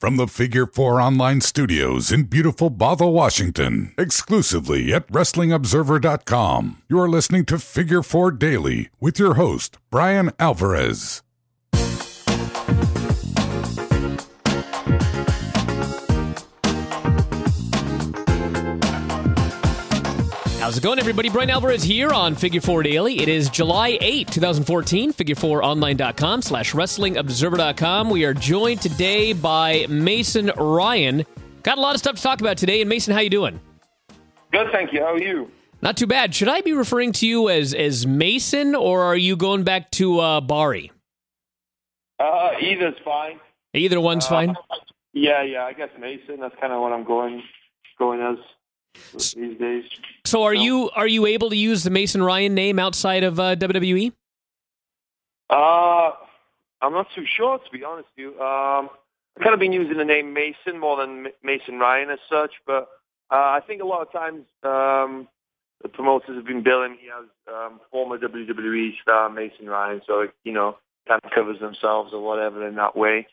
From the Figure 4 online studios in beautiful Bothell, Washington, exclusively at WrestlingObserver.com, you're listening to Figure 4 Daily with your host, Brian Alvarez. How's it going, everybody? Brian Alvarez here on Figure 4 Daily. It is July 8, 2014, figure4online.com/wrestlingobserver.com. We are joined today by Mason Ryan. Got a lot of stuff to talk about today. And Mason, how you doing? Good, thank you. How are you? Not too bad. Should I be referring to you as Mason, or are you going back to Bari? Either's fine. Either one's fine? Yeah, I guess Mason. That's kind of what I'm going as these days. So are you able to use the Mason Ryan name outside of WWE? I'm not too sure, to be honest with you. I've kind of been using the name Mason more than Mason Ryan as such, but I think a lot of times the promoters have been billing me as former WWE star Mason Ryan, so it, kind of covers themselves or whatever in that way.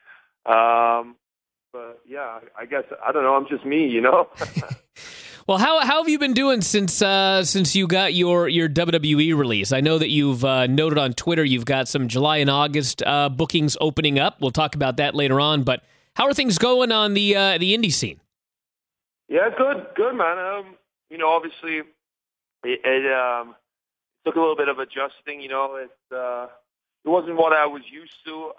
But yeah, I guess, I don't know, I'm just me, Well, how have you been doing since you got your WWE release? I know that you've noted on Twitter you've got some July and August bookings opening up. We'll talk about that later on. But how are things going on the indie scene? Yeah, good, man. Obviously it took a little bit of adjusting. It wasn't what I was used to.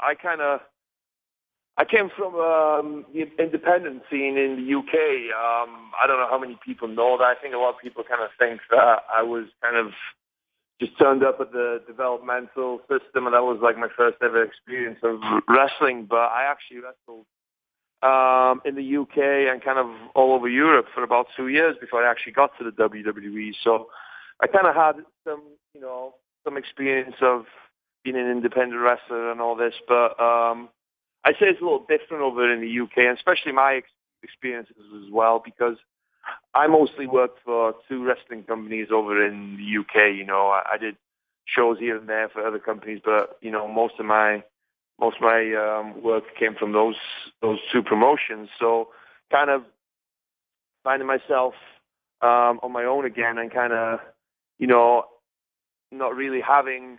I came from the independent scene in the UK. I don't know how many people know that. I think a lot of people kind of think that I was kind of just turned up at the developmental system, and that was like my first ever experience of wrestling. But I actually wrestled in the UK and kind of all over Europe for about 2 years before I actually got to the WWE. So I kind of had some experience of being an independent wrestler and all this, but I'd say it's a little different over in the UK, and especially my experiences as well, because I mostly worked for two wrestling companies over in the UK. I did shows here and there for other companies, but most of my work came from those two promotions. So kind of finding myself on my own again, and kind of not really having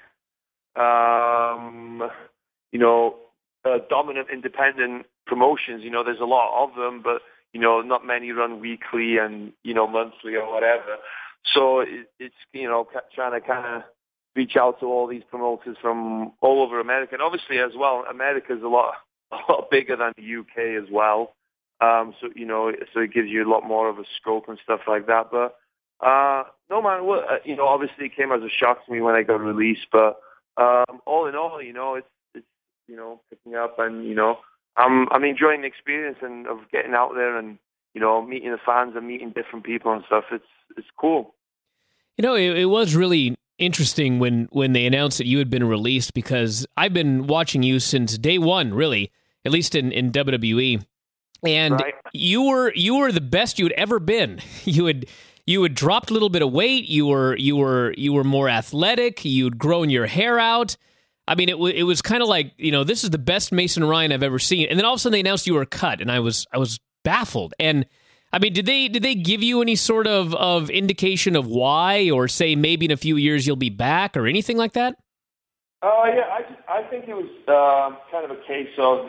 dominant independent promotions. There's a lot of them, but not many run weekly and monthly or whatever. So it's trying to kind of reach out to all these promoters from all over America, and obviously as well, America's a lot bigger than the UK as well. So it gives you a lot more of a scope and stuff like that. But no, man, obviously it came as a shock to me when I got released, but all in all, it's picking up, and I'm enjoying the experience and of getting out there and meeting the fans and meeting different people and stuff. It's cool. It was really interesting when they announced that you had been released, because I've been watching you since day one, really, at least in WWE, and right. You were the best you had ever been. You had dropped a little bit of weight. You were more athletic. You'd grown your hair out. I mean, it was kind of like, this is the best Mason Ryan I've ever seen. And then all of a sudden they announced you were cut, and I was baffled. And I mean, did they give you any sort of indication of why, or say maybe in a few years you'll be back, or anything like that? Oh yeah, I think it was kind of a case of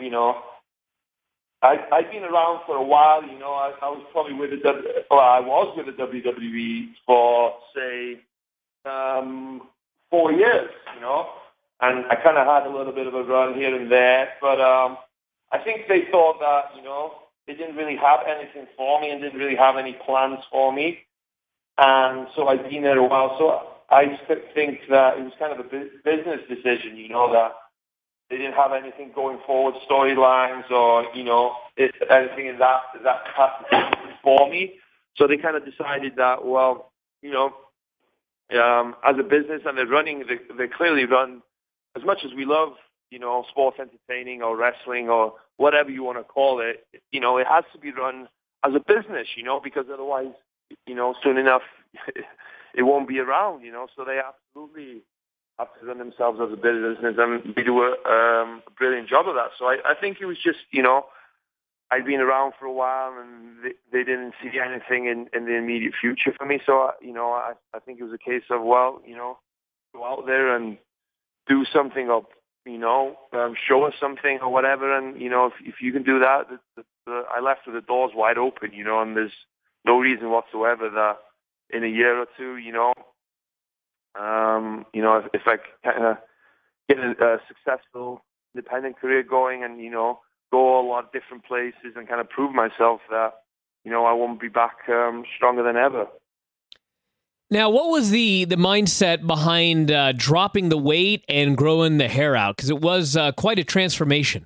I've been around for a while. I was probably with I was with the WWE for say 4 years. And I kind of had a little bit of a run here and there, but I think they thought that, they didn't really have anything for me and didn't really have any plans for me. And so I'd been there a while. So I think that it was kind of a business decision, that they didn't have anything going forward, storylines or, anything in that capacity for me. So they kind of decided that, well, as a business, and they clearly run, as much as we love, sports entertaining or wrestling or whatever you want to call it, it has to be run as a business, because otherwise, soon enough, it won't be around, So they absolutely have to run themselves as a business, and they do a brilliant job of that. So I think it was just, I'd been around for a while, and they didn't see anything in the immediate future for me. So, I think it was a case of, well, go out there and do something, or, show us something or whatever. And, if you can do that, I left with the doors wide open, and there's no reason whatsoever that in a year or two, if I kind of get a successful independent career going and, go a lot of different places and kind of prove myself that, I won't be back stronger than ever. Now, what was the mindset behind dropping the weight and growing the hair out? Because it was quite a transformation.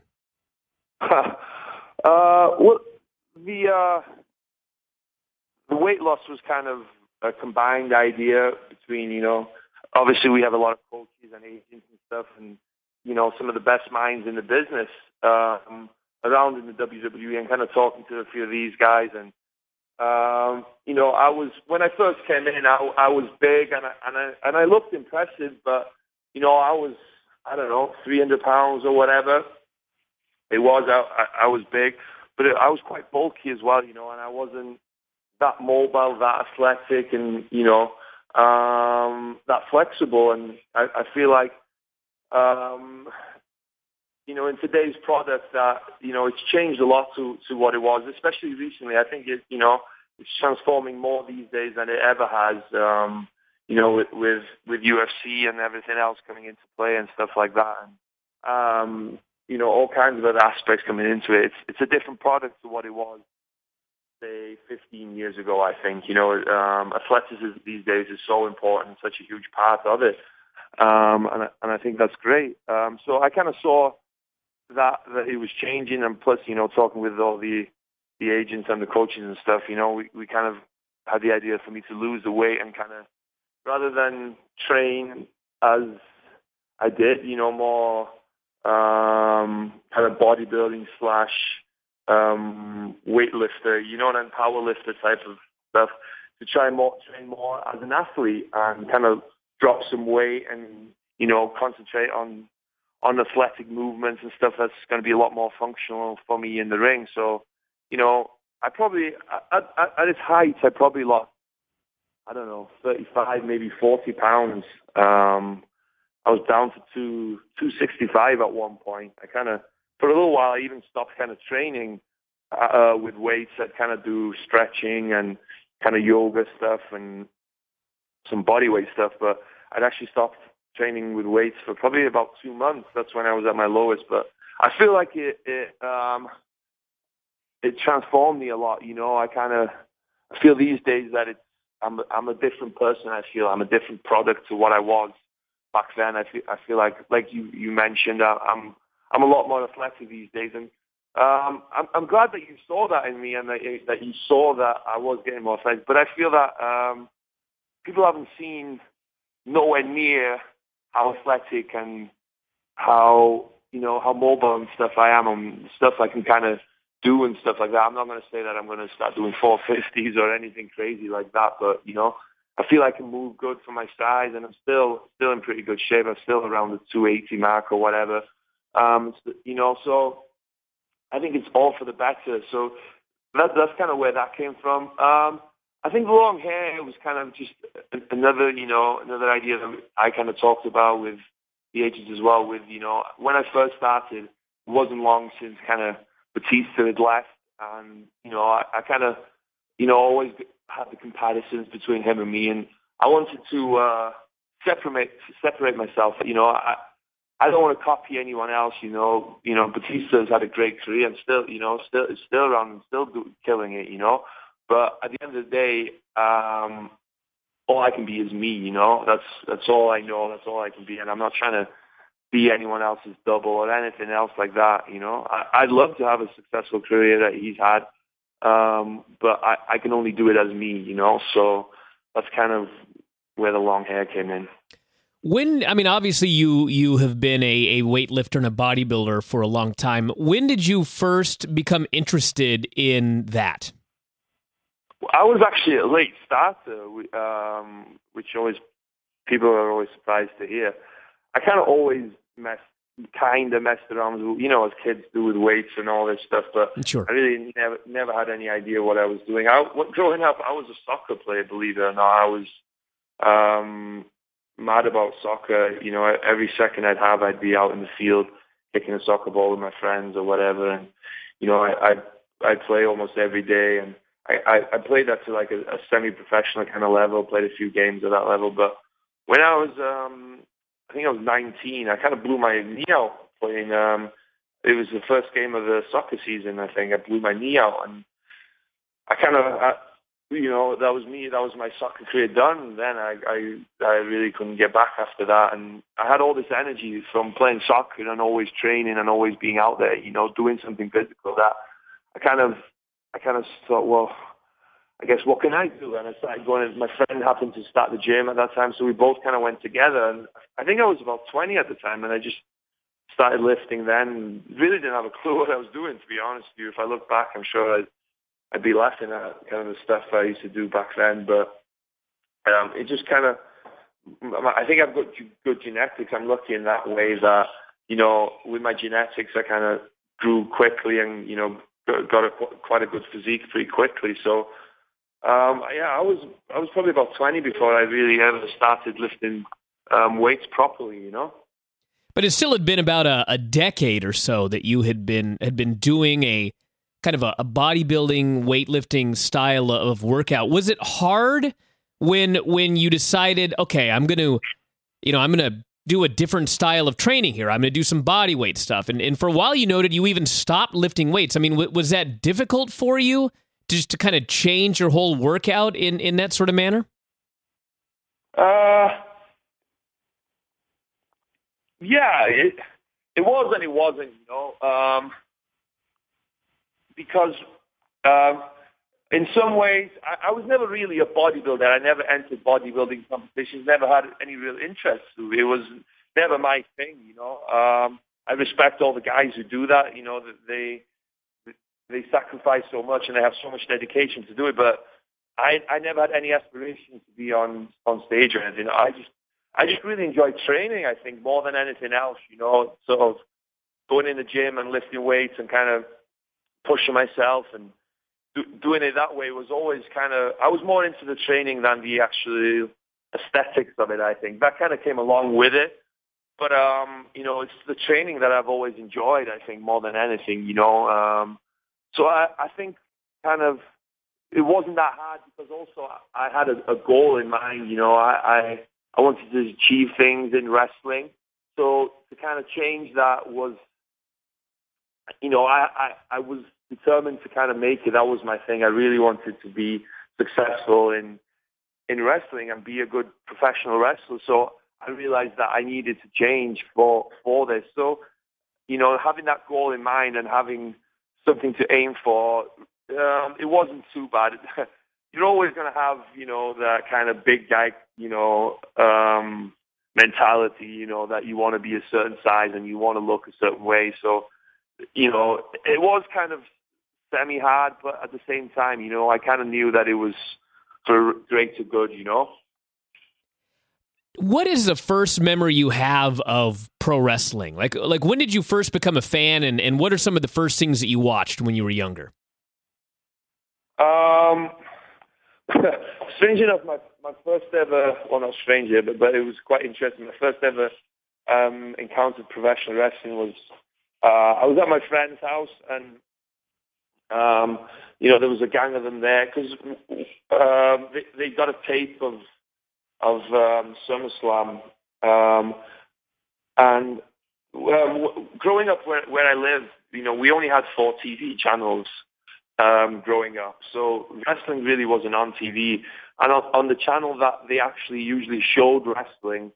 Well, the weight loss was kind of a combined idea between, obviously we have a lot of coaches and agents and stuff, and, some of the best minds in the business around in the WWE, and kind of talking to a few of these guys. And, when I first came in, I was big and I looked impressive, but, I was, 300 pounds or whatever. It was, I was big, but I was quite bulky as well, and I wasn't that mobile, that athletic, and, that flexible. And I feel like, in today's product that, it's changed a lot to what it was, especially recently. I think it's transforming more these days than it ever has, with UFC and everything else coming into play and stuff like that. And, all kinds of other aspects coming into it. It's a different product to what it was, say, 15 years ago, I think. Athleticism these days is so important, such a huge part of it. And I think that's great. So I kind of saw that it was changing, and plus, talking with all the agents and the coaches and stuff, we kind of had the idea for me to lose the weight and kind of, rather than train as I did, more kind of bodybuilding / weightlifter, and power lifter type of stuff, to train more as an athlete and kind of drop some weight and, concentrate on athletic movements and stuff that's going to be a lot more functional for me in the ring. So, I probably, at its height, I probably lost, 35, maybe 40 pounds. I was down to 265 at one point. I kind of, for a little while, I even stopped kind of training with weights. I'd kind of do stretching and kind of yoga stuff and some body weight stuff, but I'd actually stopped training with weights for probably about 2 months. That's when I was at my lowest. But I feel like it transformed me a lot. I feel these days that I'm a different person. I feel I'm a different product to what I was back then. I feel like you mentioned, I'm a lot more athletic these days, and I'm glad that you saw that in me, and that you saw that I was getting more athletic. But I feel that people haven't seen nowhere near how athletic and how mobile and stuff I am, and stuff I can kind of do and stuff like that. I'm not going to say that I'm going to start doing 450s or anything crazy like that, but I feel I can move good for my size, and I'm still in pretty good shape. I'm still around the 280 mark or whatever. So I think it's all for the better. So that's kind of where that came from. I think the long hair was kind of just another idea that I kind of talked about with the agents as well. With, when I first started, it wasn't long since kind of Batista had left, and, I kind of, always had the comparisons between him and me, and I wanted to separate myself. I don't want to copy anyone else. Batista's had a great career and still around and still killing it. But at the end of the day, all I can be is me. That's all I know. That's all I can be, and I'm not trying to be anyone else's double or anything else like that. I'd love to have a successful career that he's had, but I can only do it as me. So that's kind of where the long hair came in. Obviously you have been a weightlifter and a bodybuilder for a long time. When did you first become interested in that? I was actually a late starter, which people are always surprised to hear. I kind of always messed kind of messed around with, as kids do with weights and all this stuff, but Sure. I really never had any idea what I was doing. Growing up, I was a soccer player, believe it or not. I was mad about soccer. Every second I'd be out in the field kicking a soccer ball with my friends or whatever, and I'd play almost every day, and I played that to like a semi-professional kind of level. Played a few games at that level, but when I was I think I was 19, I kind of blew my knee out playing. It was the first game of the soccer season. I think I blew my knee out, and that was me. That was my soccer career done. Then I really couldn't get back after that, and I had all this energy from playing soccer and always training and always being out there, doing something physical. That I kind of thought, well, I guess what can I do? And I started going. My friend happened to start the gym at that time, so we both kind of went together. And I think I was about 20 at the time, and I just started lifting then. Really didn't have a clue what I was doing, to be honest with you. If I look back, I'm sure I'd be laughing at kind of the stuff I used to do back then. But it just kind of, I think I've got good genetics. I'm lucky in that way that, with my genetics, I kind of grew quickly and, got quite a good physique pretty quickly. So, I was probably about 20 before I really ever started lifting weights properly, But it still had been about a decade or so that you had been doing a kind of a bodybuilding, weightlifting style of workout. Was it hard when you decided, okay, I'm going to do a different style of training here. I'm going to do some body weight stuff. And for a while you noted you even stopped lifting weights. I mean, was that difficult for you just to kind of change your whole workout in that sort of manner? Yeah, it was and it wasn't, because in some ways, I was never really a bodybuilder. I never entered bodybuilding competitions, never had any real interest. It was never my thing, I respect all the guys who do that, that they sacrifice so much and they have so much dedication to do it. But I never had any aspirations to be on stage or anything. I just really enjoyed training, I think, more than anything else, sort of going in the gym and lifting weights and kind of pushing myself and doing it that way was always I was more into the training than the actual aesthetics of it, I think. That kind of came along with it. But, it's the training that I've always enjoyed, I think, more than anything, So I think kind of it wasn't that hard because also I had a goal in mind, I wanted to achieve things in wrestling. So to kind of change that was, I was determined to kind of make it. That was my thing. I really wanted to be successful in wrestling and be a good professional wrestler. So I realized that I needed to change for this. So, having that goal in mind and having something to aim for, it wasn't too bad. You're always going to have, that kind of big guy, mentality, that you want to be a certain size and you want to look a certain way. So, it was kind of semi-hard, but at the same time, I kind of knew that it was for greater good, What is the first memory you have of pro wrestling? Like when did you first become a fan, and what are some of the first things that you watched when you were younger? Strange enough, my first ever, well, not strange, but it was quite interesting. My first ever encounter with professional wrestling was, I was at my friend's house, and there was a gang of them there because they got a tape of SummerSlam, and growing up where I live, we only had 4 TV channels growing up, so wrestling really wasn't on TV. And on the channel that they actually usually showed wrestling,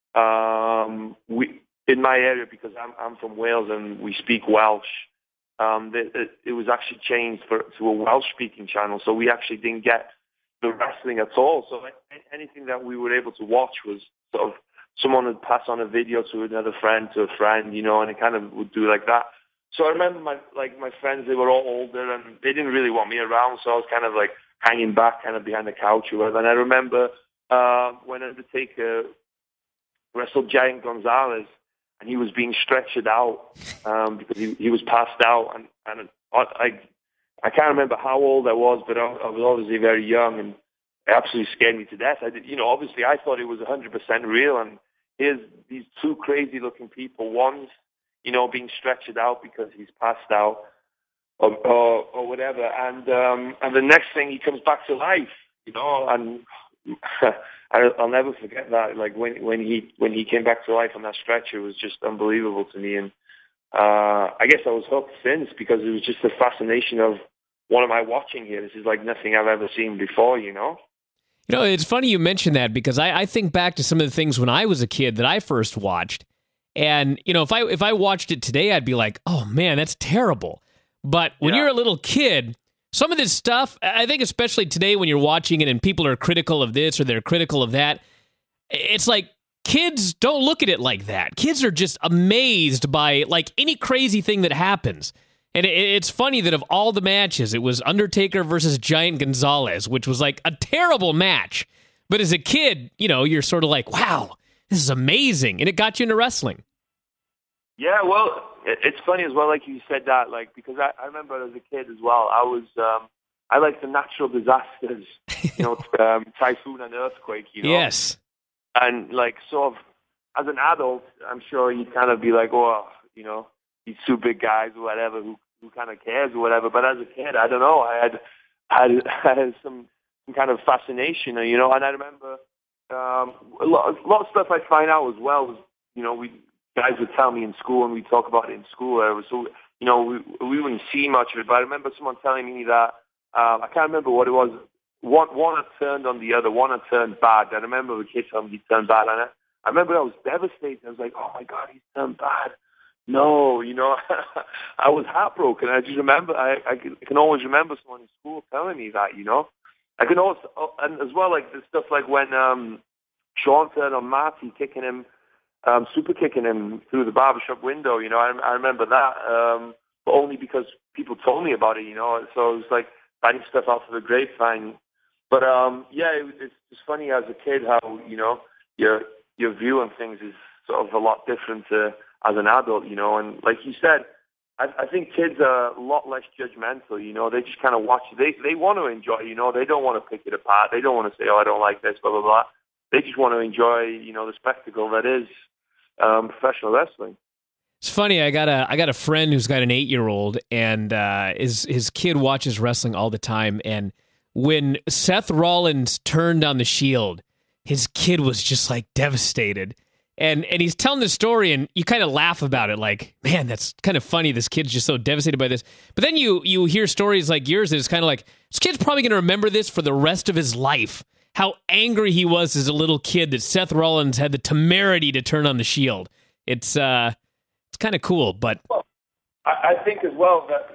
in my area, because I'm from Wales and we speak Welsh, it was actually changed to a Welsh-speaking channel, so we actually didn't get the wrestling at all. So anything that we were able to watch was sort of someone would pass on a video to another friend, to a friend, and it kind of would do like that. So I remember my friends, they were all older and they didn't really want me around, so I was kind of like hanging back, kind of behind the couch or whatever. And I remember when Undertaker wrestled Giant Gonzalez, and he was being stretchered out because he was passed out, and I can't remember how old I was, but I was obviously very young, and it absolutely scared me to death. Obviously I thought it was 100% real, and here's these two crazy-looking people. One's, being stretchered out because he's passed out, or whatever, and the next thing he comes back to life, and I'll never forget that. Like when he came back to life on that stretcher, it was just unbelievable to me, and I guess I was hooked since, because it was just the fascination of, what am I watching here? This is like nothing I've ever seen before, It's funny you mentioned that, because I think back to some of the things when I was a kid that I first watched, and if I watched it today, I'd be like, oh man, that's terrible. But when you're a little kid, some of this stuff, I think especially today when you're watching it and people are critical of this or they're critical of that, it's like kids don't look at it like that. Kids are just amazed by like any crazy thing that happens. And it's funny that of all the matches, it was Undertaker versus Giant Gonzalez, which was like a terrible match. But as a kid, you're sort of like, wow, this is amazing. And it got you into wrestling. Yeah, well, it's funny as well, like you said that, like, because I remember as a kid as well, I like the natural disasters, typhoon and earthquake, Yes. And like, sort of, as an adult, I'm sure you'd kind of be like, oh, these two big guys or whatever, who kind of cares or whatever. But as a kid, I don't know, I had some kind of fascination, and I remember a lot of stuff I'd find out as well was, guys would tell me in school, and we'd talk about it in school. So, we wouldn't see much of it, but I remember someone telling me that, I can't remember what it was, one had turned on the other, one had turned bad. I remember the kid telling me he turned bad, and I remember I was devastated. I was like, oh my God, he's turned bad. No, I was heartbroken. I just remember, I can always remember someone in school telling me that, I can also, and as well, like the stuff like when Sean turned on Marty, super kicking him through the barbershop window, I remember that, but only because people told me about it, so it was like finding stuff out of the grapevine. But it's just funny as a kid how, your view on things is sort of a lot different as an adult, and like you said, I think kids are a lot less judgmental, they just kind of watch, they want to enjoy, they don't want to pick it apart, they don't want to say, oh, I don't like this, blah, blah, blah. They just want to enjoy, the spectacle that is professional wrestling. It's funny, I got a friend who's got an 8-year-old, and his kid watches wrestling all the time, and when Seth Rollins turned on the Shield, his kid was just like devastated. And he's telling the story, and you kind of laugh about it, like, man, that's kind of funny. This kid's just so devastated by this. But then you hear stories like yours, and it's kind of like, this kid's probably going to remember this for the rest of his life. How angry he was as a little kid that Seth Rollins had the temerity to turn on the Shield. It's kind of cool, but well, I think as well that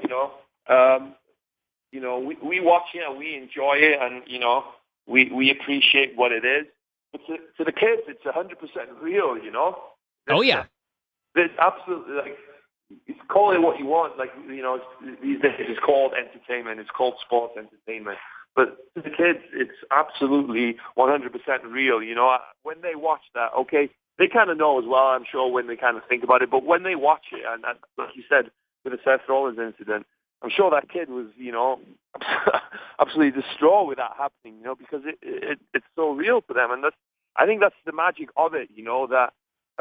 we watch it and we enjoy it, and we appreciate what it is. But to the kids, it's 100% real, Oh yeah, it's absolutely, like, it's call it what you want. Like, these days it's called entertainment. It's called sports entertainment. But to the kids, it's absolutely 100% real. When they watch that, okay, they kind of know as well, I'm sure, when they kind of think about it. But when they watch it, and like you said, with the Seth Rollins incident, I'm sure that kid was, absolutely distraught with that happening, because it's so real to them. And I think that's the magic of it, that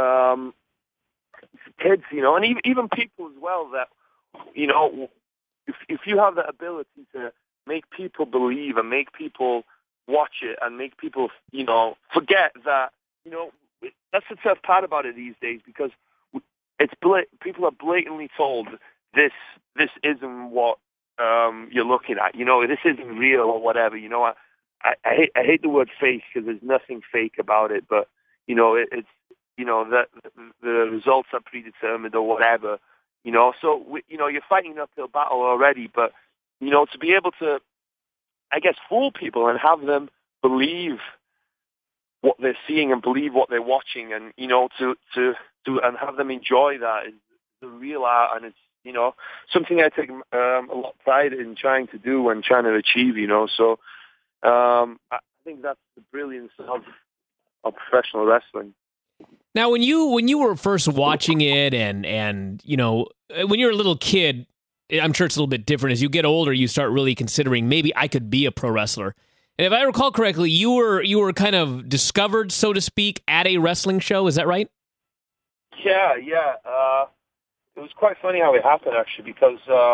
kids, and even people as well, that, if you have the ability to make people believe and make people watch it and make people, forget that, that's the tough part about it these days, because people are blatantly told this isn't what you're looking at. This isn't real or whatever. I hate the word fake, because there's nothing fake about it. But it's that the results are predetermined or whatever. So you're fighting an uphill battle already. But to be able to, I guess, fool people and have them believe what they're seeing and believe what they're watching, and to and have them enjoy that is the real art, and it's something I take a lot of pride in trying to do and trying to achieve. So I think that's the brilliance of professional wrestling. Now, when you were first watching it, and you know, when you're a little kid, I'm sure it's a little bit different. As you get older, you start really considering maybe I could be a pro wrestler. And if I recall correctly, you were kind of discovered, so to speak, at a wrestling show. Is that right? Yeah. It was quite funny how it happened, actually, because,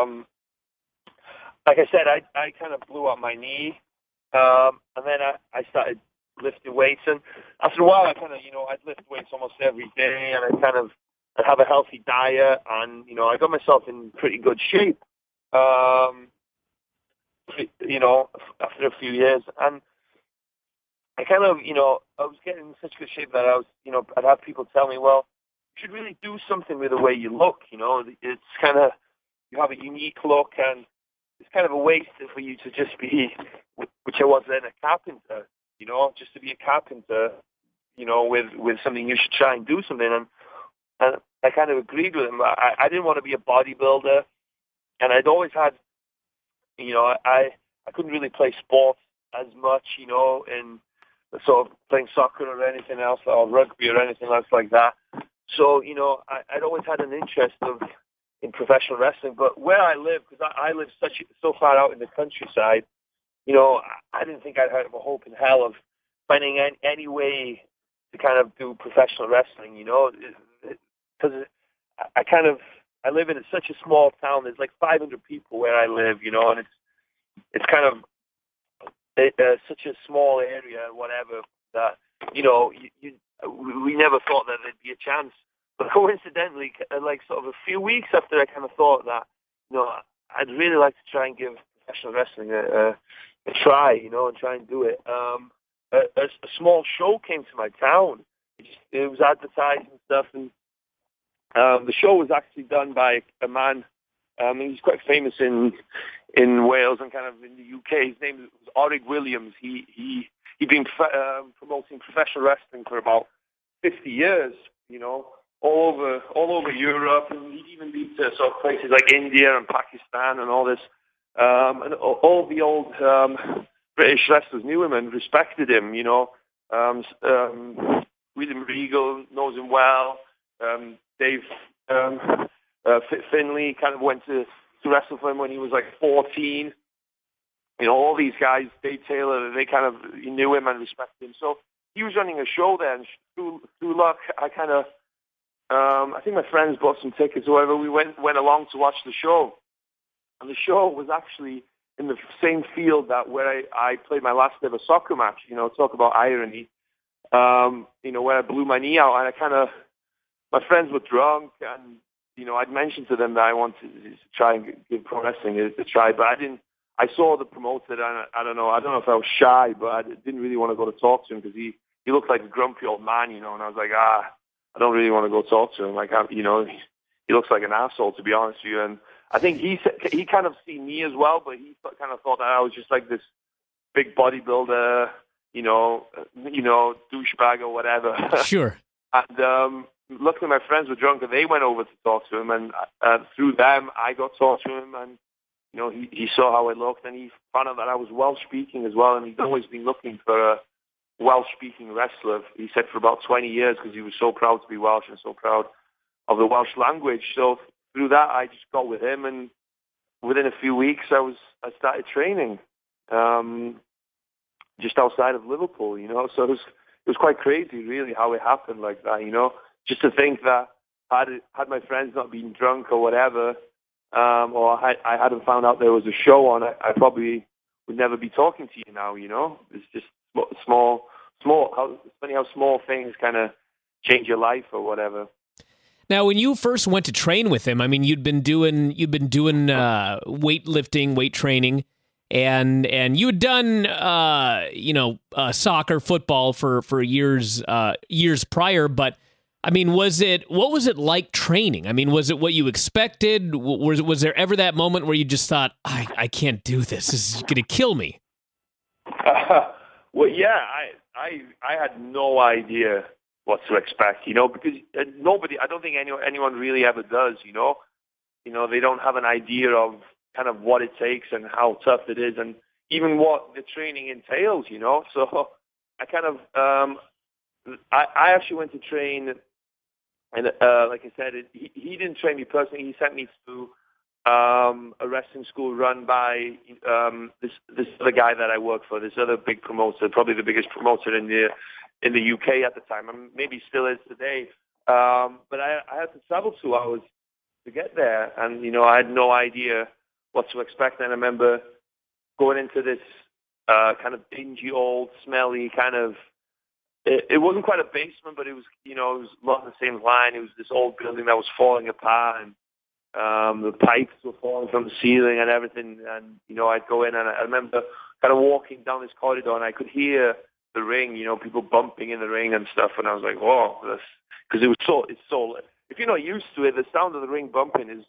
like I said, I kind of blew up my knee, and then I started lifting weights, and after a while, I kind of, I'd lift weights almost every day, and I'd have a healthy diet, and, I got myself in pretty good shape, after a few years, and I kind of, I was getting in such good shape that I was, I'd have people tell me, well, you should really do something with the way you look, it's kind of, you have a unique look, and it's kind of a waste for you to just be, which I was then, a carpenter, just to be a carpenter, with something, you should try and do something. And I kind of agreed with him. I didn't want to be a bodybuilder, and I'd always had, I couldn't really play sports as much, in sort of playing soccer or anything else, or rugby or anything else like that. So, I'd always had an interest in professional wrestling, but where I live, because I live so far out in the countryside, I didn't think I'd have a hope in hell of finding any way to kind of do professional wrestling, because I live in such a small town. There's like 500 people where I live, and it's kind of such a small area, whatever, that, we never thought that there'd be a chance. But coincidentally, like sort of a few weeks after I kind of thought that, I'd really like to try and give professional wrestling a try, and try and do it. A small show came to my town. It was advertised and stuff, and the show was actually done by a man. He's quite famous in Wales and kind of in the UK. His name was Orig Williams. He'd been promoting professional wrestling for about 50 years, all over Europe, and he'd even been to sort of places like India and Pakistan and all this. And all the old British wrestlers knew him and respected him, William Regal knows him well. Dave Finlay kind of went to wrestle for him when he was like 14. All these guys, Dave Taylor, they kind of knew him and respected him. So he was running a show there, and through luck, I kind of, I think my friends bought some tickets or whatever. We went along to watch the show. And the show was actually in the same field that where I played my last ever soccer match, talk about irony, where I blew my knee out. And my friends were drunk, and, I'd mentioned to them that I wanted to try and give pro wrestling a try, but I saw the promoter, and I don't know if I was shy, but I didn't really want to go to talk to him because he looked like a grumpy old man, and I was like, I don't really want to go talk to him. Like, he looks like an asshole, to be honest with you. And I think he kind of seen me as well, but he kind of thought that I was just like this big bodybuilder, douchebag or whatever. Sure. And luckily my friends were drunk, and they went over to talk to him, and through them I got to talk to him, and he saw how I looked, and he found out that I was Welsh-speaking as well, and he'd always been looking for a Welsh-speaking wrestler. He said for about 20 years, because he was so proud to be Welsh and so proud of the Welsh language. So through that, I just got with him, and within a few weeks, I started training just outside of Liverpool. So it was quite crazy, really, how it happened like that. Just to think that had my friends not been drunk or whatever, or I hadn't found out there was a show on, I probably would never be talking to you now. It's just small. It's funny how small things kind of change your life or whatever. Now, when you first went to train with him, I mean, you'd been doing weightlifting, weight training, and you had done soccer, football for years prior. But I mean, what was it like training? I mean, was it what you expected? Was there ever that moment where you just thought, I can't do this? This is going to kill me? Well, yeah, I had no idea what to expect, because nobody, I don't think anyone really ever does, they don't have an idea of kind of what it takes and how tough it is, and even what the training entails, so I kind of, I actually went to train, and like I said, he didn't train me personally. He sent me to a wrestling school run by this other guy that I work for, this other big promoter, probably the biggest promoter in the UK at the time, and maybe still is today. But I had to travel 2 hours to get there, and I had no idea what to expect. And I remember going into this kind of dingy, old, smelly kind of. It wasn't quite a basement, but it was it was along the same line. It was this old building that was falling apart, and the pipes were falling from the ceiling and everything. And I'd go in, and I remember kind of walking down this corridor, and I could hear the ring, people bumping in the ring and stuff. And I was like, whoa, because it's so. If you're not used to it, the sound of the ring bumping is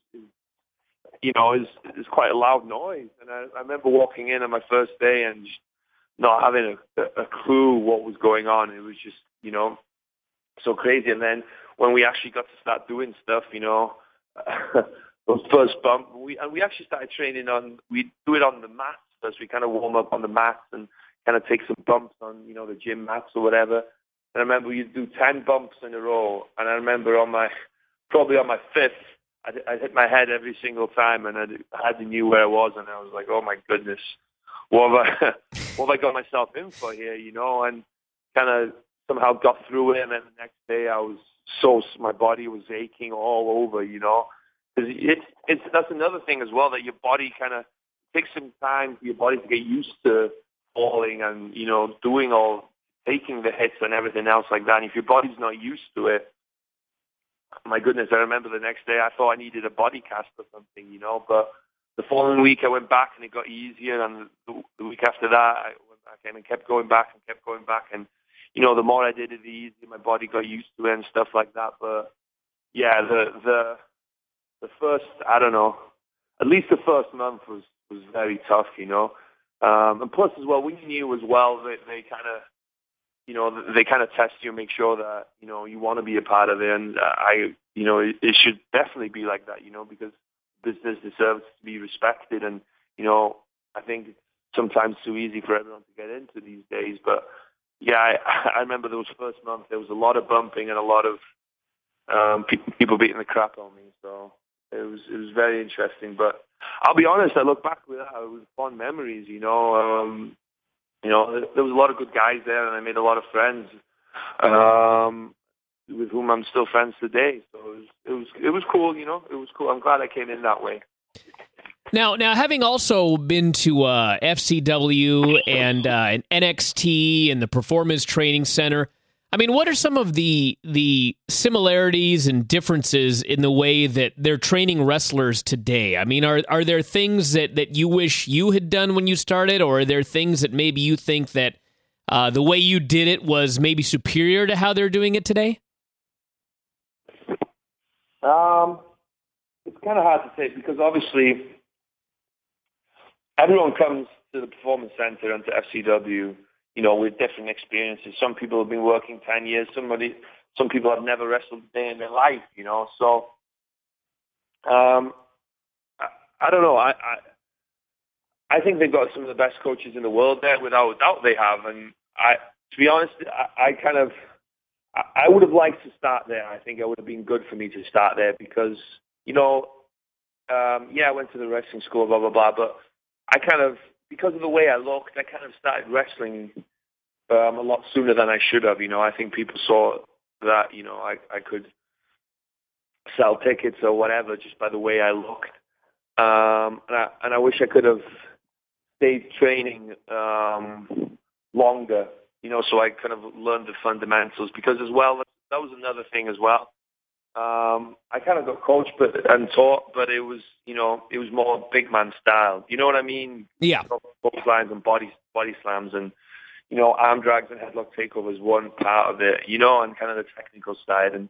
quite a loud noise. And I remember walking in on my first day and just not having a clue what was going on. It was just, so crazy. And then when we actually got to start doing stuff, those first bump, we actually started training we do it on the mats first. We kind of warm up on the mats and kind of take some bumps on, the gym mats or whatever. And I remember you'd do 10 bumps in a row. And I remember probably on my fifth, I hit my head every single time, and I hardly knew where I was. And I was like, oh my goodness. What have I got myself in for here, and kind of somehow got through it. And then the next day my body was aching all over, because that's another thing as well, that your body kind of takes some time for your body to get used to falling and, taking the hits and everything else like that. And if your body's not used to it, my goodness, I remember the next day I thought I needed a body cast or something, but the following week I went back and it got easier, and the week after that I went back and kept going back. And, the more I did it, the easier my body got used to it and stuff like that. But yeah, the first, I don't know, at least the first month was very tough, and plus as well, we knew as well that they kind of test you and make sure that, you want to be a part of it. And it should definitely be like that, because business deserves to be respected. And, I think it's sometimes too easy for everyone to get into these days. But yeah, I remember those first months, there was a lot of bumping and a lot of people beating the crap on me. So it was very interesting. But I'll be honest, I look back with that, it was fond memories, there was a lot of good guys there, and I made a lot of friends with whom I'm still friends today. So it was cool, it was cool. I'm glad I came in that way. Now, having also been to FCW and NXT and the Performance Training Center, I mean, what are some of the similarities and differences in the way that they're training wrestlers today? I mean, are there things that you wish you had done when you started, or are there things that maybe you think that the way you did it was maybe superior to how they're doing it today? It's kind of hard to say, because obviously everyone comes to the Performance Center and to FCW, with different experiences. Some people have been working 10 years. Some people have never wrestled a day in their life, So, I don't know. I think they've got some of the best coaches in the world there, without doubt they have. And to be honest, I would have liked to start there. I think it would have been good for me to start there because, I went to the wrestling school, blah, blah, blah, but because of the way I looked, I kind of started wrestling a lot sooner than I should have. I think people saw that, I could sell tickets or whatever just by the way I looked. And I wish I could have stayed training longer, so I kind of learned the fundamentals, because as well, that was another thing as well. I kind of got coached and taught, but it was more big man style. You know what I mean? Yeah. Both lines and body slams and, arm drags and headlock takeovers, one part of it, and kind of the technical side. And,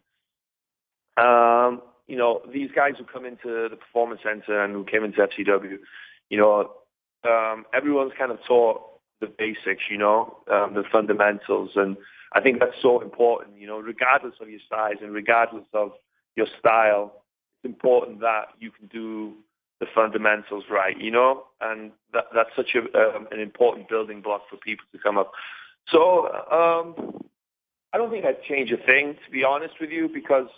these guys who come into the Performance Center and who came into FCW, everyone's kind of taught the basics, the fundamentals. And I think that's so important, regardless of your size and regardless of your style, it's important that you can do the fundamentals right, and that's such an important building block for people to come up. So, I don't think I'd change a thing, to be honest with you, because,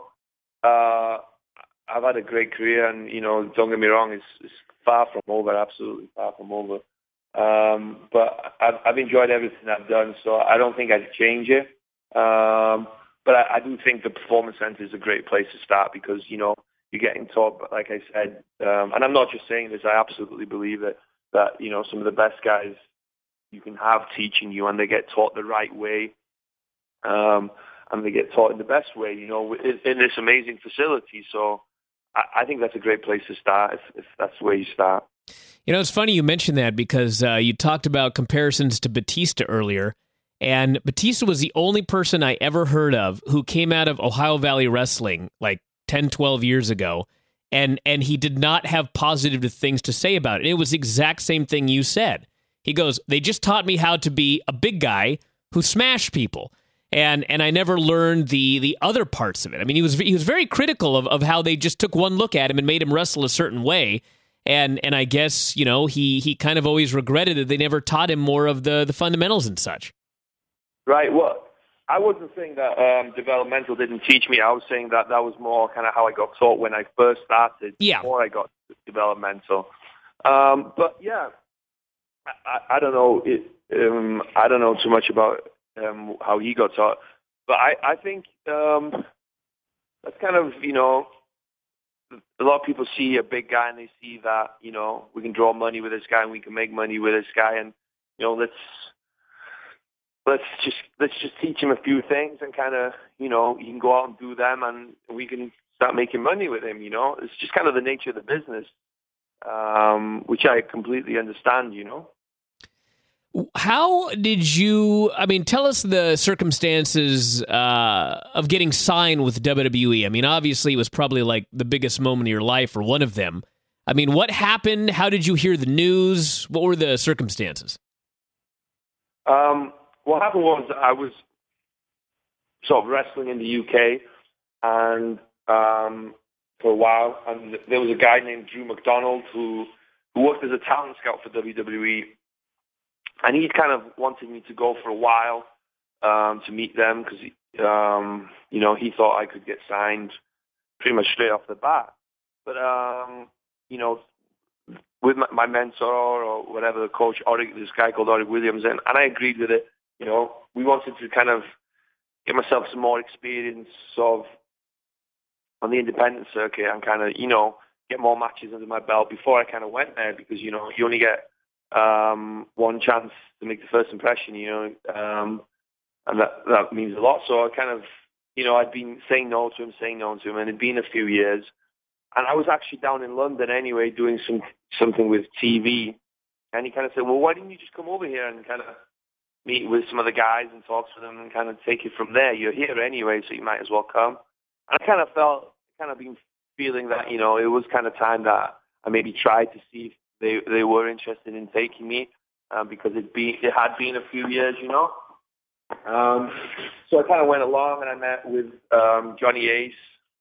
I've had a great career, and, don't get me wrong, it's far from over, absolutely far from over. But I've enjoyed everything I've done, so I don't think I'd change it. But I do think the Performance Center is a great place to start because, you're getting taught, like I said, and I'm not just saying this, I absolutely believe it, that, some of the best guys you can have teaching you, and they get taught the right way, and they get taught in the best way, in this amazing facility. So I think that's a great place to start if that's where you start. It's funny you mentioned that because you talked about comparisons to Batista earlier, and Batista was the only person I ever heard of who came out of Ohio Valley Wrestling like 10, 12 years ago, and he did not have positive things to say about it. It was the exact same thing you said. He goes, they just taught me how to be a big guy who smashed people. And I never learned the other parts of it. I mean, he was very critical of how they just took one look at him and made him wrestle a certain way. And I guess, he kind of always regretted that they never taught him more of the fundamentals and such. Right. Well, I wasn't saying that developmental didn't teach me. I was saying that was more kind of how I got taught when I first started, before I got developmental. But yeah, I don't know. I don't know too much about how he got taught, but I think that's kind of, a lot of people see a big guy and they see that, we can draw money with this guy and we can make money with this guy, and let's just teach him a few things and kind of, he can go out and do them and we can start making money with him. It's just kind of the nature of the business, which I completely understand. How did you, tell us the circumstances of getting signed with WWE. I mean, obviously it was probably like the biggest moment of your life or one of them. I mean, what happened? How did you hear the news? What were the circumstances? What happened was I was sort of wrestling in the UK and for a while, and there was a guy named Drew McDonald who worked as a talent scout for WWE. And he kind of wanted me to go for a while to meet them because, he thought I could get signed pretty much straight off the bat. But, with my mentor or whatever, the coach, this guy called Orig Williams, and I agreed with it. We wanted to kind of get myself some more experience of on the independent circuit and kind of, get more matches under my belt before I kind of went there because, you only get one chance to make the first impression, and that means a lot. So I kind of, I'd been saying no to him, and it'd been a few years. And I was actually down in London anyway, doing something with TV. And he kind of said, well, why didn't you just come over here and kind of meet with some of the guys and talk to them and kind of take it from there? You're here anyway, so you might as well come. And I kind of been feeling that, it was kind of time that I maybe tried to see if they were interested in taking me because it had been a few years, So I kind of went along and I met with Johnny Ace,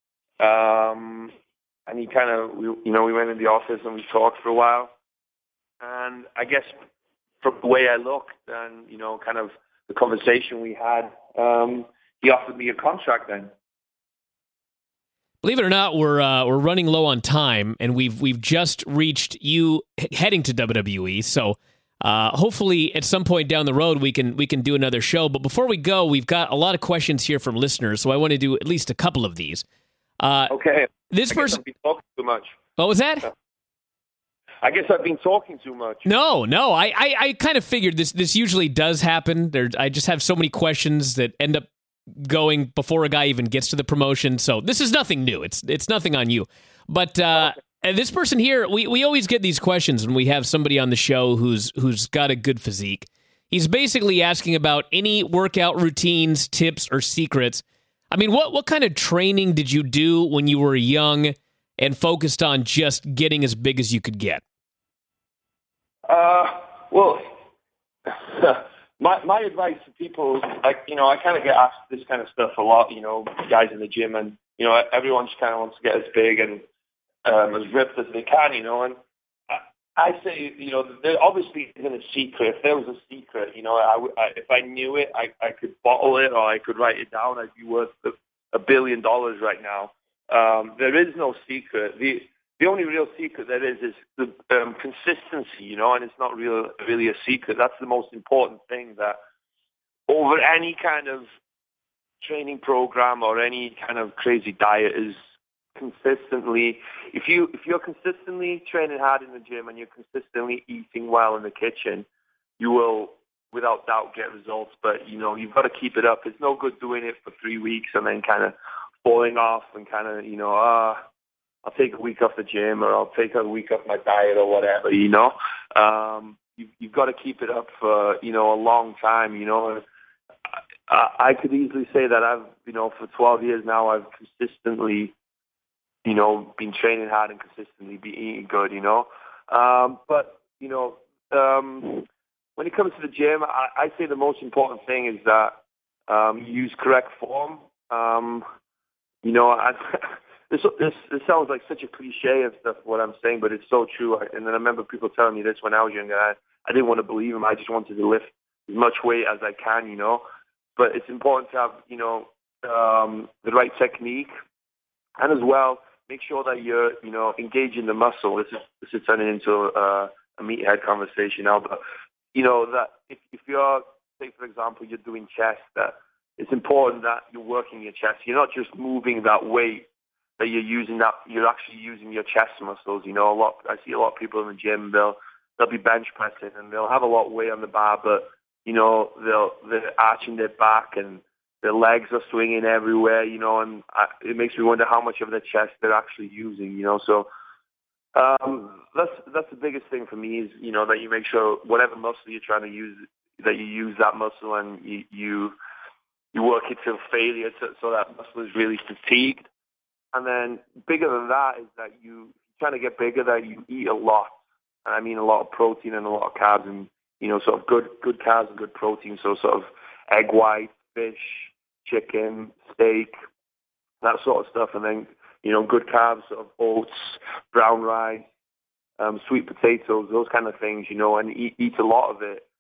and he kind of, we went in the office and we talked for a while. And I guess from the way I looked and, kind of the conversation we had, he offered me a contract then. Believe it or not, we're running low on time, and we've just reached you heading to WWE. So hopefully, at some point down the road, we can do another show. But before we go, we've got a lot of questions here from listeners, so I want to do at least a couple of these. Okay. This person. I've been talking too much. What was that? I guess I've been talking too much. No. I kind of figured this usually does happen. I just have so many questions that end up going before a guy even gets to the promotion. So this is nothing new. It's nothing on you. But this person here, we always get these questions when we have somebody on the show who's got a good physique. He's basically asking about any workout routines, tips, or secrets. I mean, what kind of training did you do when you were young and focused on just getting as big as you could get? Well, my advice to people, I kind of get asked this kind of stuff a lot, guys in the gym, and, everyone just kind of wants to get as big and as ripped as they can, and I say, there obviously isn't a secret. If there was a secret, if I knew it, I could bottle it or I could write it down. I'd be worth $1 billion right now. There is no secret. The only real secret there is the consistency, and it's not really a secret. That's the most important thing, that over any kind of training program or any kind of crazy diet is consistently, if you're consistently training hard in the gym and you're consistently eating well in the kitchen, you will without doubt get results. But you've got to keep it up. It's no good doing it for 3 weeks and then kind of falling off and kind of I'll take a week off the gym or I'll take a week off my diet or whatever. You've got to keep it up for a long time. I could easily say that I've for 12 years now I've consistently been training hard and consistently been eating good. But when it comes to the gym, I say the most important thing is that you use correct form. This sounds like such a cliche and stuff, what I'm saying, but it's so true. And then I remember people telling me this when I was younger. I didn't want to believe them. I just wanted to lift as much weight as I can, But it's important to have, the right technique, and as well make sure that you're, engaging the muscle. This is turning into a meathead conversation now, but that if you're, say for example, you're doing chest, that it's important that you're working your chest. You're not just moving that weight. That you're actually using your chest muscles. I see a lot of people in the gym. They'll be bench pressing and they'll have a lot of weight on the bar, but they're arching their back and their legs are swinging everywhere. And it makes me wonder how much of their chest they're actually using. So that's the biggest thing for me is that you make sure whatever muscle you're trying to use, that you use that muscle and you work it to failure so that muscle is really fatigued. And then bigger than that is that you trying to get bigger, that you eat a lot. And I mean a lot of protein and a lot of carbs and, sort of good carbs and good protein. So sort of egg white, fish, chicken, steak, that sort of stuff. And then, good carbs, sort of oats, brown rice, sweet potatoes, those kind of things, and eat a lot of it.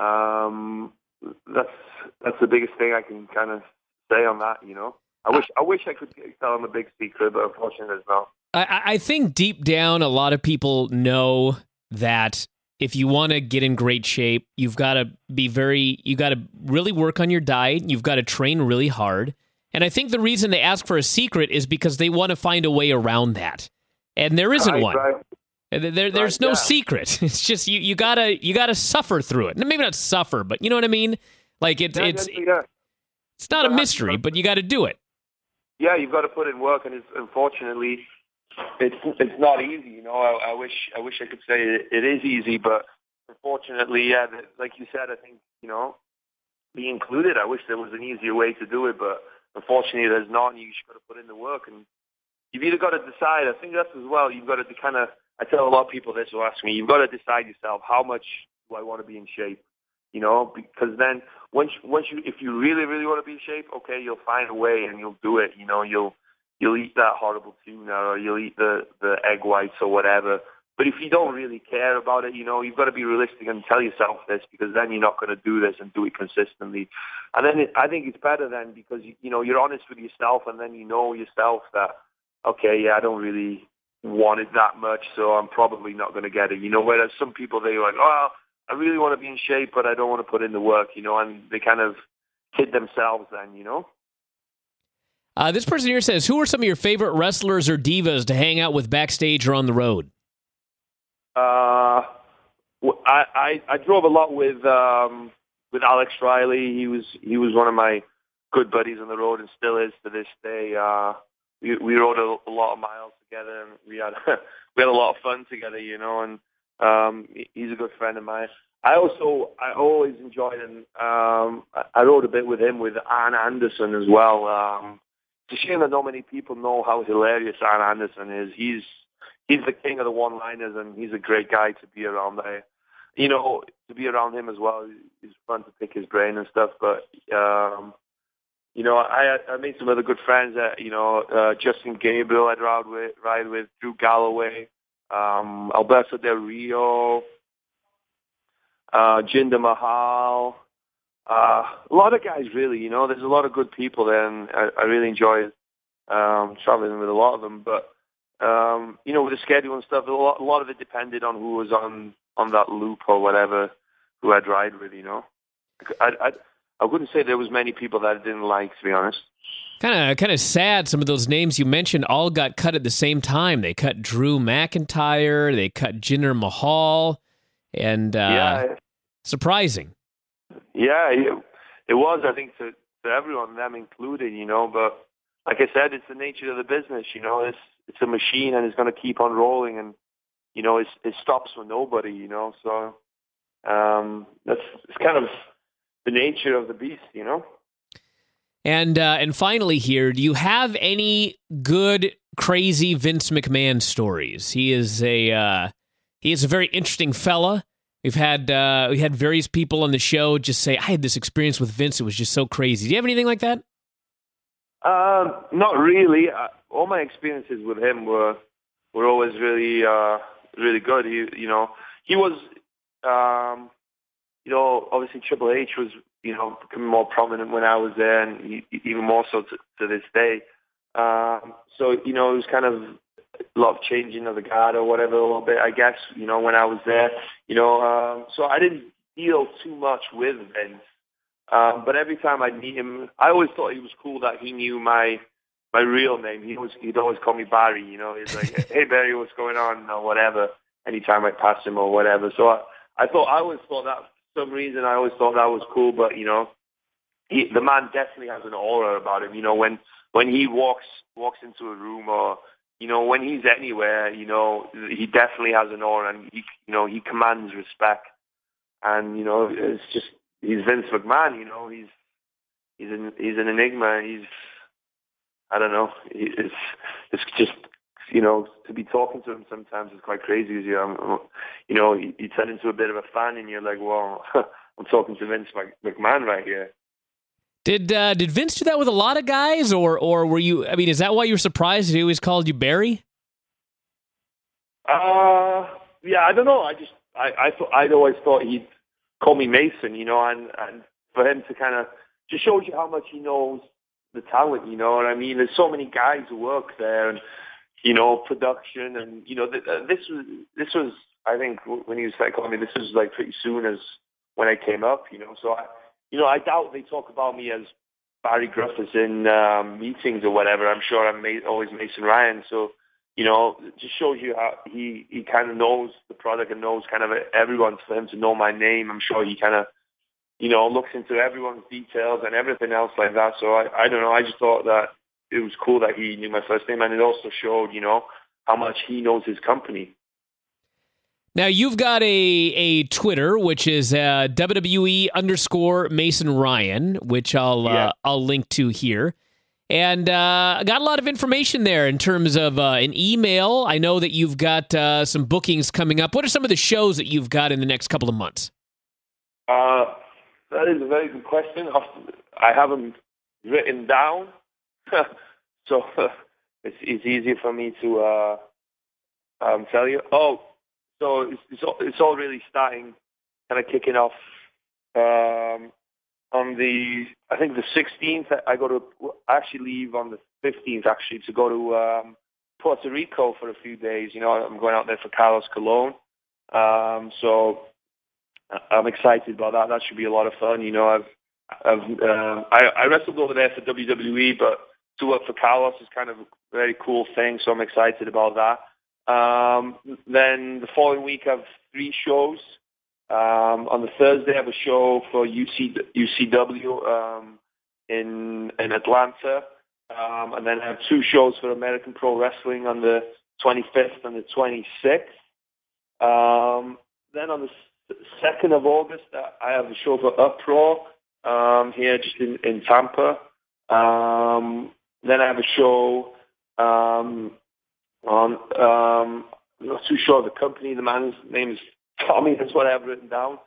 That's the biggest thing I can kind of say on that, I wish I could tell them a big secret, but unfortunately there's not. I think deep down, a lot of people know that if you want to get in great shape, you've got to really work on your diet. You've got to train really hard. And I think the reason they ask for a secret is because they want to find a way around that. And there isn't one. Right. There's no secret. It's just you gotta suffer through it. Maybe not suffer, but you know what I mean? Like it's not a mystery, but you got to do it. Yeah, you've got to put in work, and unfortunately, it's not easy. I wish I could say it is easy, but unfortunately, yeah, like you said, I think be included. I wish there was an easier way to do it, but unfortunately, there's not. And you just got to put in the work, and you've either got to decide. I think that's as well. You've got to kind of. I tell a lot of people this who ask me. You've got to decide yourself how much do I want to be in shape. Because then if you really, really want to be in shape, okay, you'll find a way and you'll do it. You'll eat that horrible tuna or you'll eat the egg whites or whatever. But if you don't really care about it, you've got to be realistic and tell yourself this, because then you're not going to do this and do it consistently. And then I think it's better then because, you're honest with yourself, and then you know yourself that, okay, yeah, I don't really want it that much, so I'm probably not going to get it. Whereas some people, they're like, oh, I really want to be in shape, but I don't want to put in the work, and they kind of kid themselves then, This person here says, who are some of your favorite wrestlers or divas to hang out with backstage or on the road? I drove a lot with Alex Riley. He was one of my good buddies on the road and still is to this day. We rode a lot of miles together, and we had a lot of fun together, and he's a good friend of mine. I always enjoyed him. I rode a bit with him with Arn Anderson as well. It's a shame that not many people know how hilarious Arn Anderson is. He's the king of the one-liners, and he's a great guy to be around there. To be around him as well, it's fun to pick his brain and stuff. But I made some other good friends. Justin Gabriel I'd ride with, Drew Galloway. Alberto Del Rio, Jinder Mahal, a lot of guys really, there's a lot of good people there, and I really enjoy traveling with a lot of them. But, with the schedule and stuff, a lot of it depended on who was on that loop or whatever, who I'd ride with, I wouldn't say there was many people that I didn't like, to be honest. Kind of sad. Some of those names you mentioned all got cut at the same time. They cut Drew McIntyre, they cut Jinder Mahal, and surprising. Yeah, it was, I think, to everyone, them included, but like I said, it's the nature of the business, it's a machine and it's going to keep on rolling, and, it stops for nobody, so it's kind of the nature of the beast, And finally here, do you have any good, crazy Vince McMahon stories? He is a very interesting fella. We had various people on the show just say, I had this experience with Vince. It was just so crazy. Do you have anything like that? Not really. All my experiences with him were always really, really good. He was, obviously Triple H was, becoming more prominent when I was there, and even more so to this day. So, it was kind of a lot of changing of the guard or whatever a little bit, I guess, when I was there, so I didn't deal too much with Vince. But every time I'd meet him, I always thought he was cool that he knew my real name. He'd always call me Barry, He's like, hey, Barry, what's going on, or whatever, anytime I pass him or whatever. So I always thought that, for some reason, I always thought that was cool. But, the man definitely has an aura about him. When he walks into a room, or, when he's anywhere, he definitely has an aura, and he commands respect. And, it's just, he's Vince McMahon, he's an enigma. I don't know. It's just, to be talking to him sometimes is quite crazy. You turn into a bit of a fan, and you're like, well, I'm talking to Vince McMahon right here. Did Vince do that with a lot of guys, or were you? I mean, is that why you were surprised that he always called you Barry? Yeah, I don't know. I'd always thought he'd call me Mason, and for him to kind of just shows you how much he knows the talent, you know what I mean? There's so many guys who work there, and production, and this was I think when he was like calling me, this was like pretty soon as when I came up, So I doubt they talk about me as Barry Griffiths in meetings or whatever. I'm sure I'm always Mason Ryan. So it just shows you how he kind of knows the product and knows kind of everyone. For him to know my name, I'm sure he kind of looks into everyone's details and everything else like that. So I don't know. I just thought that it was cool that he knew my first name, and it also showed, how much he knows his company. Now, you've got a Twitter, which is WWE _Mason Ryan, which I'll link to here. And I got a lot of information there in terms of an email. I know that you've got some bookings coming up. What are some of the shows that you've got in the next couple of months? That is a very good question. I have them written down, so it's easier for me to tell you. Oh, so it's all really starting, kind of kicking off on the 16th. I actually leave on the 15th actually to go to Puerto Rico for a few days. I'm going out there for Carlos Colon. So I'm excited about that. That should be a lot of fun. I wrestled over there for WWE, but to work for Carlos is kind of a very cool thing. So I'm excited about that. Then the following week I have 3 shows. On the Thursday I have a show for UCW in Atlanta. And then I have 2 shows for American Pro Wrestling on the 25th and the 26th. Then on the 2nd of August, I have a show for Uproar here just in Tampa. Then I have a show on I'm not too sure of the company. The man's name is Tommy. That's what I have written down.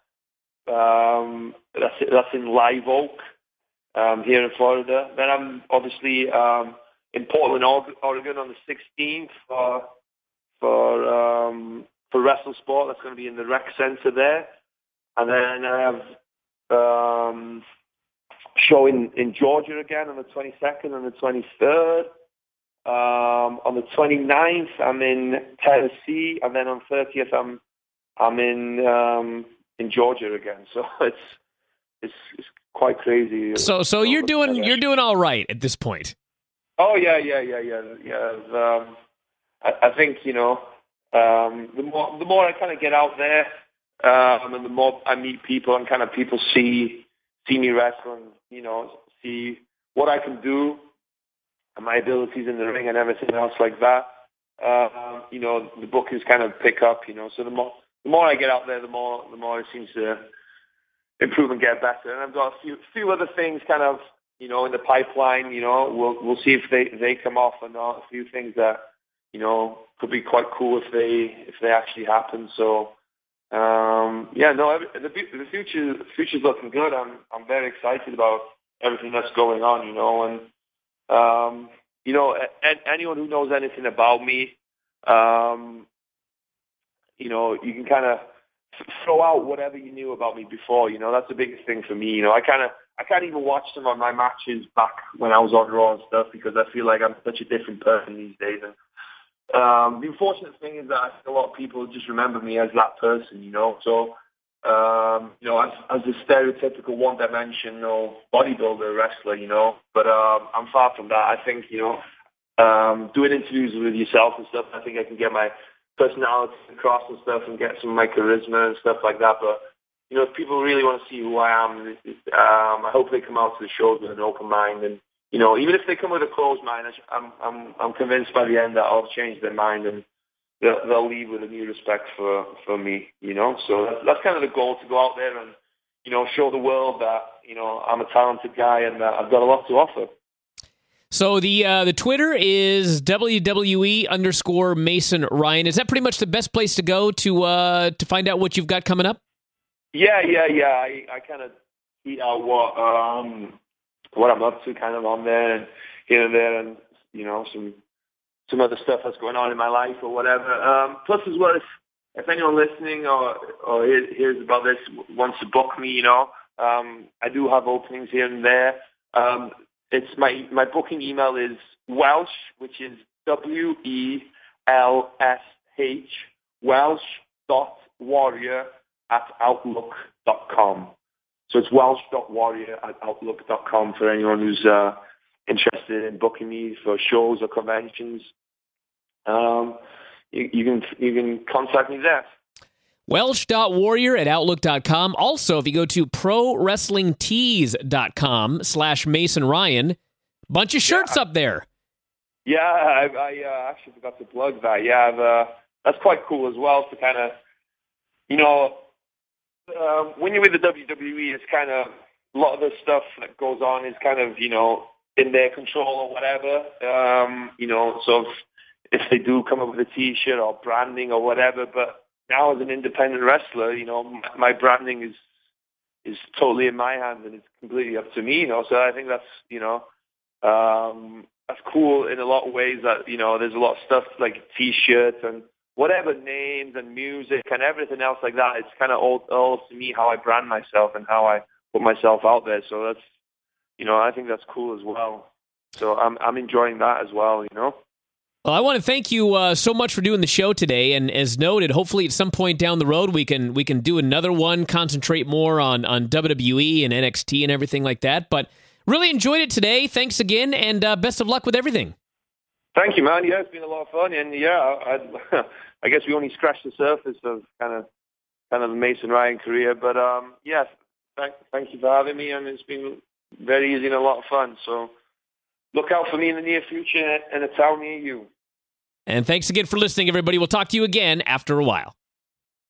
That's in Live Oak here in Florida. Then I'm obviously in Portland, Oregon on the 16th for for Wrestle Sport. That's going to be in the rec center there. And then I have show in Georgia again on the 22nd and the 23rd. On the 29th, I'm in Tennessee, and then on 30th, I'm in Georgia again. So it's quite crazy. So you're doing all right at this point. Oh yeah. I think the more I kind of get out there, and the more I meet people, and kind of people see me wrestle, and see what I can do, and my abilities in the ring, and everything else like that. The bookings kind of pick up. So the more I get out there, the more it seems to improve and get better. And I've got a few other things kind of in the pipeline. We'll see if they come off or not. A few things that could be quite cool if they actually happen. So the future's looking good. I'm very excited about everything that's going on. And anyone who knows anything about me, you can kind of throw out whatever you knew about me before. That's the biggest thing for me. I can't even watch some of my matches back when I was on Raw and stuff, because I feel like I'm such a different person these days. And the unfortunate thing is that I think a lot of people just remember me as that person. So as a stereotypical one-dimensional bodybuilder wrestler, but I'm far from that. I think doing interviews with yourself and stuff, I think I can get my personality across and stuff, and get some of my charisma and stuff like that. But if people really want to see who I am, I hope they come out to the shows with an open mind. And even if they come with a closed mind, I'm convinced by the end that I'll change their mind, and they'll leave with a new respect for me. So that's kind of the goal, to go out there and show the world that I'm a talented guy and that I've got a lot to offer. So the Twitter is WWE_Mason Ryan. Is that pretty much the best place to go to find out what you've got coming up? Yeah. I kind of tweet out what I'm up to, kind of on there and here and there, and some other stuff that's going on in my life or whatever. Plus, as well, if anyone listening or hears about this wants to book me, I do have openings here and there. It's my booking email is Welsh, which is WELSH, Welsh.warrior@outlook.com. So it's Welsh.warrior@outlook.com for anyone who's interested in booking me for shows or conventions. You can contact me there. Welsh.warrior@outlook.com. Also, if you go to ProWrestlingTees.com/Mason Ryan, bunch of shirts up there. Yeah, I actually forgot to plug that. Yeah, that's quite cool as well to kind of, when you're with the WWE, it's kind of a lot of the stuff that goes on is kind of, in their control or whatever. So if they do come up with a T-shirt or branding or whatever, but now as an independent wrestler, my branding is totally in my hands, and it's completely up to me. So I think that's that's cool in a lot of ways. That there's a lot of stuff like T-shirts and whatever, names and music and everything else like that. It's kind of all to me, how I brand myself and how I put myself out there. So that's I think that's cool as well. So I'm enjoying that as well. Well, I want to thank you so much for doing the show today, and as noted, hopefully at some point down the road we can do another one, concentrate more on WWE and NXT and everything like that. But really enjoyed it today. Thanks again, and best of luck with everything. Thank you, man. Yeah, it's been a lot of fun, and I guess we only scratched the surface of kind of the Mason Ryan career. But yes, thank you for having me, and it's been very easy and a lot of fun. So look out for me in the near future in a town near you. And thanks again for listening, everybody. We'll talk to you again after a while.